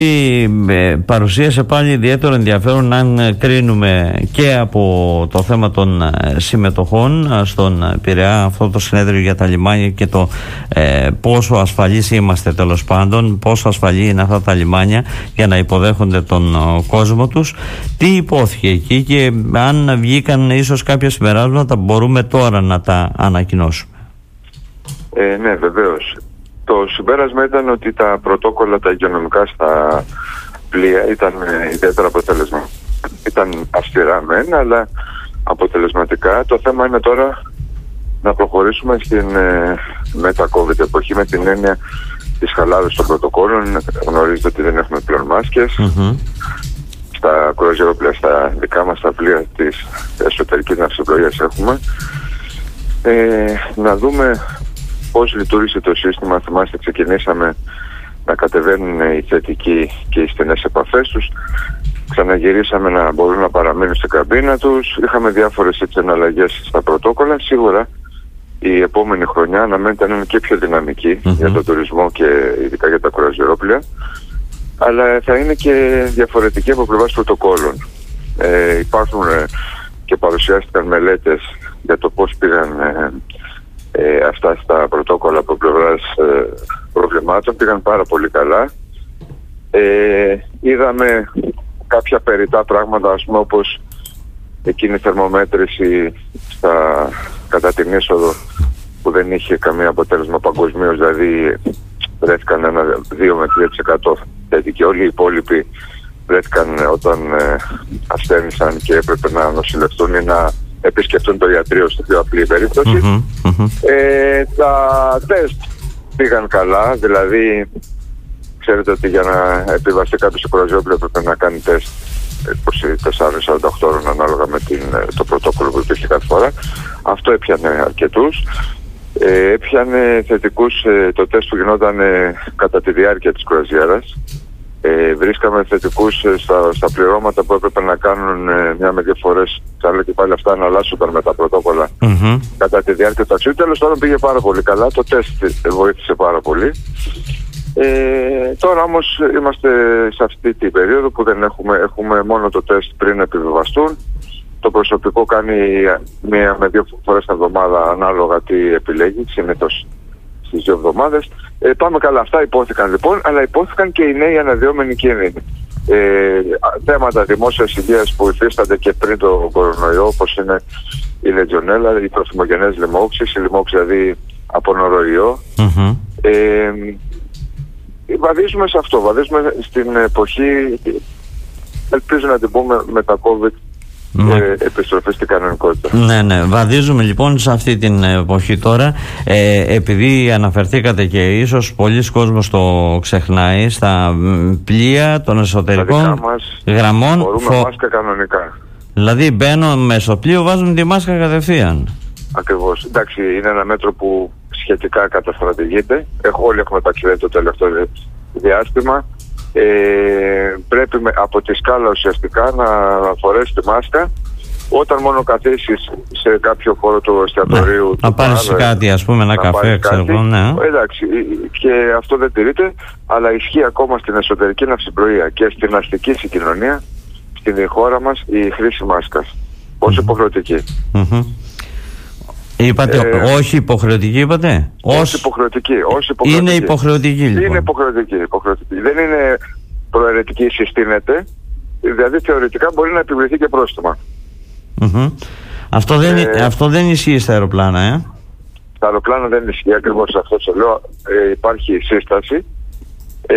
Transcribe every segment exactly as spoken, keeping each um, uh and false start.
Παρουσίασε πάλι ιδιαίτερο ενδιαφέρον, αν κρίνουμε και από το θέμα των συμμετοχών στον Πειραιά, αυτό το συνέδριο για τα λιμάνια και το ε, πόσο ασφαλείς είμαστε, τέλος πάντων, πόσο ασφαλή είναι αυτά τα λιμάνια για να υποδέχονται τον ο, κόσμο τους. Τι υπόθηκε εκεί και αν βγήκαν ίσως κάποια συμπεράσματα, μπορούμε τώρα να τα ανακοινώσουμε. Ε, ναι, βεβαίως. Το συμπέρασμα ήταν ότι τα πρωτόκολλα τα υγειονομικά στα πλοία ήταν ιδιαίτερα αποτελεσματικά. Ήταν αυστηρά μεν, αλλά αποτελεσματικά. Το θέμα είναι τώρα να προχωρήσουμε στην ε, μετα-COVID εποχή, με την έννοια της χαλάρωσης των πρωτοκόλλων. Γνωρίζετε ότι δεν έχουμε πλέον μάσκες. Mm-hmm. Στα κρουαζιερόπλοια, στα δικά μας τα πλοία της εσωτερικής ναυσιπλοείας έχουμε. Ε, να δούμε πώς λειτουργήσε το σύστημα. Θυμάστε, ξεκινήσαμε να κατεβαίνουν οι θετικοί και οι στενές επαφές τους. Ξαναγυρίσαμε να μπορούν να παραμείνουν στην καμπίνα τους. Είχαμε διάφορες έτσι εναλλαγές στα πρωτόκολλα. Σίγουρα η επόμενη χρονιά αναμένεται να είναι και πιο δυναμική mm-hmm. για τον τουρισμό και ειδικά για τα κρουαζιερόπλοια. Αλλά θα είναι και διαφορετική από πλευράς πρωτοκόλλων. Ε, υπάρχουν ε, και παρουσιάστηκαν μελέτες για το πώς πήγαν ε, Ε, αυτά στα πρωτόκολλα από πλευράς ε, προβλημάτων. Πήγαν πάρα πολύ καλά. Ε, είδαμε κάποια περιττά πράγματα, ας πούμε, όπως εκείνη η θερμομέτρηση στα, κατά την είσοδο που δεν είχε καμία αποτέλεσμα παγκοσμίως, δηλαδή βρέθηκαν ένα δύο με τρία τοις εκατό θετικοί, και όλοι οι υπόλοιποι βρέθηκαν όταν ε, ασθένησαν και έπρεπε να νοσηλευτούν ή να επισκεφτούν το ιατρείο, στην πιο απλή περίπτωση. Mm-hmm, mm-hmm. Ε, τα τεστ πήγαν καλά, δηλαδή ξέρετε ότι για να επιβαστεί κάποιος στο κρουαζιερόπλοιο πρέπει να κάνει τεστ είκοσι τέσσερα με σαράντα οκτώ ώρων ανάλογα με την, το πρωτόκολλο που υπήρχε κάθε φορά. Αυτό έπιανε αρκετούς. Ε, έπιανε θετικούς ε, το τεστ που γινόταν ε, κατά τη διάρκεια της κρουαζιέρας. Ε, βρίσκαμε θετικούς ε, στα, στα πληρώματα που έπρεπε να κάνουν ε, μια με δύο φορές. Ξαναλέω και πάλι, αυτά αναλλάσσονταν με τα πρωτόκολλα mm-hmm. κατά τη διάρκεια του ταξιδιού. Τέλος πάντων πήγε πάρα πολύ καλά. Το τεστ βοήθησε πάρα πολύ. Ε, τώρα όμως είμαστε σε αυτή την περίοδο που δεν έχουμε, έχουμε μόνο το τεστ πριν επιβιβαστούν. Το προσωπικό κάνει μία με δύο φορές την εβδομάδα ανάλογα τι επιλέγει, συνήθως στις δύο εβδομάδες. Ε, πάμε καλά. Αυτά υπόθηκαν λοιπόν, αλλά υπόθηκαν και οι νέοι αναδυόμενοι κίνδυνοι. Ε, θέματα δημόσιας υγείας που υφίστανται και πριν το κορονοϊό, όπως είναι η λετζονέλα, η τροφιμογενές λοιμώξεις, η λοιμώξη δηλαδή από νοροϊό. Mm-hmm. Ε, βαδίζουμε σε αυτό, βαδίζουμε στην εποχή, ελπίζω να την πούμε με τα COVID, ναι. ε, επιστροφή στην κανονικότητα. Ναι, ναι, βαδίζουμε λοιπόν σε αυτή την εποχή τώρα. Ε, επειδή αναφερθήκατε και ίσως πολλοί κόσμος το ξεχνάει, στα πλοία των εσωτερικών γραμμών μπορούμε φο... μάσκα κανονικά. Δηλαδή μπαίνω μέσα στο πλοίο, βάζουμε τη μάσκα κατευθείαν. Ακριβώς. Εντάξει, είναι ένα μέτρο που σχετικά καταστρατηγείται. Έχω, όλοι έχουμε ταξιδέψει το τελευταίο διάστημα. Ε, πρέπει με, από τη σκάλα ουσιαστικά να φορέσει τη μάσκα όταν μόνο καθίσεις σε κάποιο χώρο του εστιατορίου. Ναι, να πάρεις κάτι, ας πούμε, ένα καφέ, ξέρω εγώ. Ναι. Εντάξει, και αυτό δεν τηρείται, αλλά ισχύει ακόμα στην εσωτερική ναυσιπλοεία και στην αστική συγκοινωνία στην χώρα μας η χρήση μάσκας. Ως mm-hmm. υποχρεωτική. Mm-hmm. Είπατε, ε, όχι υποχρεωτική είπατε? Όχι υποχρεωτική, όχι υποχρεωτική. Είναι υποχρεωτική λοιπόν. Είναι υποχρεωτική, υποχρεωτική. Δεν είναι προαιρετική, συστήνεται. Δηλαδή θεωρητικά μπορεί να επιβληθεί και πρόστιμα. Mm-hmm. Αυτό, δεν, ε, αυτό δεν ισχύει στα αεροπλάνα, ε? Στα αεροπλάνα δεν ισχύει ακριβώς αυτό το λέω. Ε, υπάρχει σύσταση. Ε,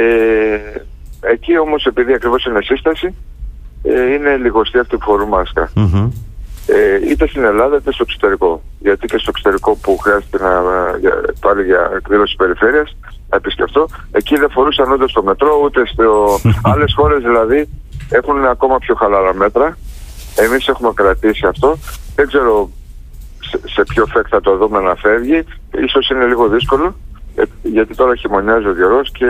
εκεί όμως, επειδή ακριβώς είναι σύσταση, ε, είναι λιγοστή αυτή που φορούν μάσκα. Mm-hmm. Ε, είτε στην Ελλάδα είτε στο εξωτερικό. Γιατί και στο εξωτερικό που χρειάζεται να πάλι για εκδήλωση περιφέρειας, να επισκεφτώ, εκεί δεν φορούσαν ούτε στο μετρό ούτε στο. Άλλες χώρες δηλαδή έχουν ακόμα πιο χαλαρά μέτρα. Εμείς έχουμε κρατήσει αυτό. Δεν ξέρω σε, σε ποιο φεκ θα το δούμε να φεύγει. Ίσως είναι λίγο δύσκολο, ε, γιατί τώρα χειμωνιάζει ο καιρός και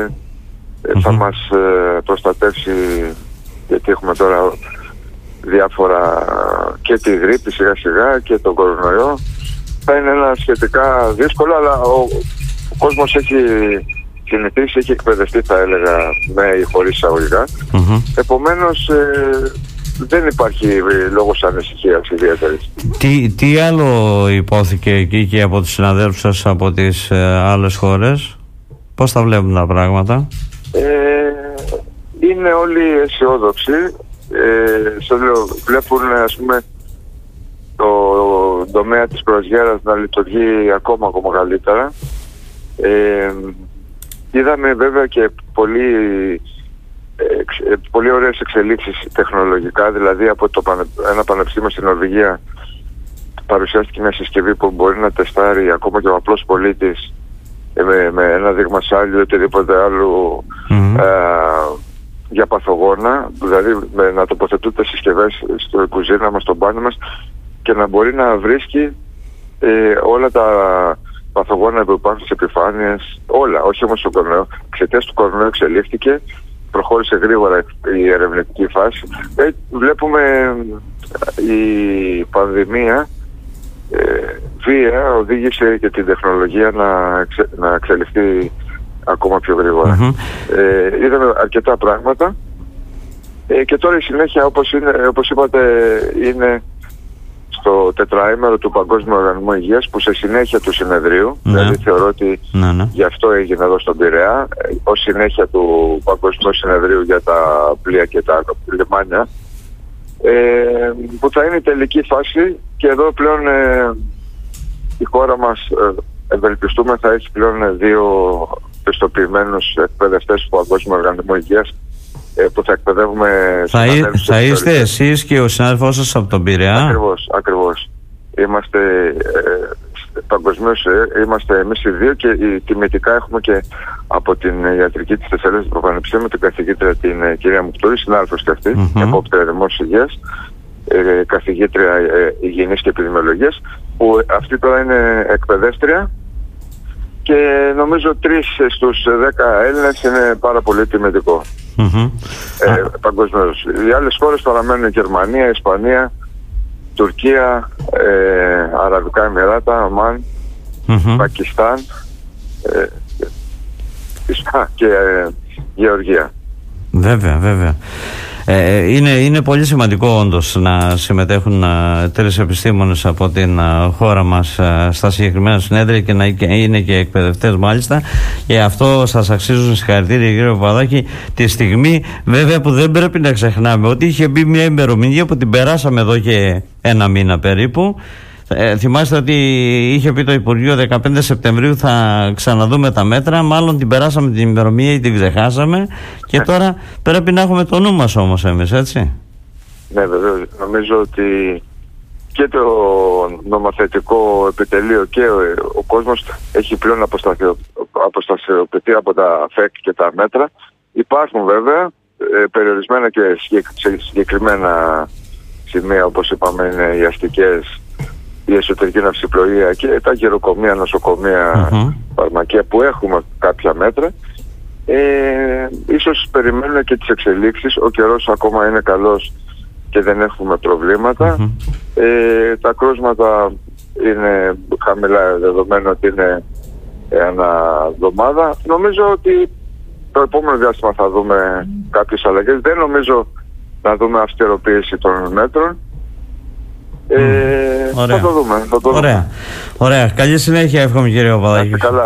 ε, θα mm-hmm. μας ε, προστατεύσει, γιατί έχουμε τώρα διάφορα και τη γρίπη σιγά σιγά και τον κορονοϊό. Θα είναι ένα σχετικά δύσκολο, αλλά ο, ο κόσμος έχει συνηθίσει, έχει εκπαιδευτεί, θα έλεγα, με ή χωρίς εισαγωγικά. Mm-hmm. Επομένως, ε, δεν υπάρχει λόγος ανησυχίας ιδιαίτερης. Τι, τι άλλο υπόθηκε εκεί και από τους συναδέλφους σας από τις ε, άλλες χώρες? Πώς τα βλέπουν τα πράγματα? Ε, είναι όλοι αισιόδοξοι. Ε, στο λέω, βλέπουν, ας πούμε, το τομέα της κρουαζιέρας να λειτουργεί ακόμα ακόμα καλύτερα. Ε, είδαμε βέβαια και πολύ, ε, πολύ ωραίες εξελίξεις τεχνολογικά, δηλαδή από το πανε, ένα πανεπιστήμιο στην Νορβηγία παρουσιάστηκε μια συσκευή που μπορεί να τεστάρει ακόμα και ο απλός πολίτης ε, με, με ένα δείγμα σάλιου ή οτιδήποτε άλλο mm-hmm. ε, για παθογόνα, δηλαδή με, να τοποθετούνται συσκευές στο κουζίνα μας, στο μπάνιο μας και να μπορεί να βρίσκει ε, όλα τα παθογόνα που υπάρχουν στις επιφάνειες, όλα, όχι όμως στο κορονοϊό. Εξαιτίας του κορονοϊού εξελίχθηκε, προχώρησε γρήγορα η ερευνητική φάση. Ε, βλέπουμε η πανδημία ε, βία οδήγησε και την τεχνολογία να, εξε, να εξελιχθεί ακόμα πιο γρήγορα. Mm-hmm. Ε, είδαμε αρκετά πράγματα ε, και τώρα η συνέχεια, όπως, είναι, όπως είπατε, είναι στο τετραήμερο του Παγκόσμιου Οργανισμού Υγείας, που σε συνέχεια του συνεδρίου, ναι. δηλαδή θεωρώ ότι ναι, ναι. γι' αυτό έγινε εδώ στον Πειραιά, ως συνέχεια του Παγκόσμιου Συνεδρίου για τα πλοία και τα λιμάνια, ε, που θα είναι η τελική φάση, και εδώ πλέον ε, η χώρα μας ε, ευελπιστούμε θα έχει πλέον δύο πιστοποιημένους εκπαιδευτές του Παγκόσμιου Οργανισμού Υγείας, που θα εκπαιδεύουμε. Θα, εί, θα είστε εσείς και ο συνάδελφός σας από τον Πειραιά? Ακριβώς, ακριβώς. Είμαστε ε, παγκοσμίως, ε, είμαστε εμείς οι δύο, και ε, τιμητικά έχουμε και από την ιατρική της Θεσσαλονίκης του Πανεπιστήμιου την καθηγήτρια την ε, κυρία Μουκτούρη, συνάδελφος και αυτή, mm-hmm. επόπτερα δημόσιας υγείας, ε, καθηγήτρια ε, υγιεινής και επιδημιολογίας, που αυτή τώρα είναι εκπαιδεύτρια. Και νομίζω τρεις στους δέκα Έλληνες είναι πάρα πολύ τιμητικό. Mm-hmm. Ε, παγκοσμίως. Οι άλλες χώρες παραμένουν Γερμανία, Ισπανία, Τουρκία, ε, Αραβικά Εμιράτα, Ομάν, mm-hmm. Πακιστάν ε, και ε, Γεωργία. Βέβαια, βέβαια. Ε, είναι, είναι πολύ σημαντικό όντως να συμμετέχουν uh, τρεις επιστήμονες από την uh, χώρα μας uh, στα συγκεκριμένα συνέδρια και να είναι και εκπαιδευτές μάλιστα, και αυτό σας αξίζουν συγχαρητήρια, κύριε Παπαδάκη, τη στιγμή βέβαια που δεν πρέπει να ξεχνάμε ότι είχε μπει μια ημερομηνία που την περάσαμε εδώ και ένα μήνα περίπου. Ε, θυμάστε ότι είχε πει το Υπουργείο δεκαπέντε Σεπτεμβρίου θα ξαναδούμε τα μέτρα. Μάλλον την περάσαμε την ημερομηνία ή την ξεχάσαμε, και τώρα πρέπει να έχουμε το νου μας όμως εμείς, έτσι. Ναι, βέβαια. Νομίζω ότι και το νομοθετικό επιτελείο και ο, ο κόσμος έχει πλέον αποστασιοποιηθεί από τα ΦΕΚ και τα μέτρα. Υπάρχουν βέβαια ε, περιορισμένα και σε συγκεκριμένα σημεία, όπως είπαμε, είναι οι αστικές, η εσωτερική ναυσιπλοεία και τα γεροκομεία, νοσοκομεία, mm-hmm. φαρμακεία, που έχουμε κάποια μέτρα. Ε, ίσως περιμένουμε και τις εξελίξεις. Ο καιρός ακόμα είναι καλός και δεν έχουμε προβλήματα. Mm-hmm. Ε, τα κρούσματα είναι χαμηλά, δεδομένου ότι είναι ένα εβδομάδα. Νομίζω ότι το επόμενο διάστημα θα δούμε κάποιες αλλαγές. Δεν νομίζω να δούμε αυστηροποίηση των μέτρων. Ε, Ωραία. Θα το δούμε, θα το δούμε. Ωραία. Ωραία. Καλή συνέχεια, εύχομαι, κύριε Παπαδάκη.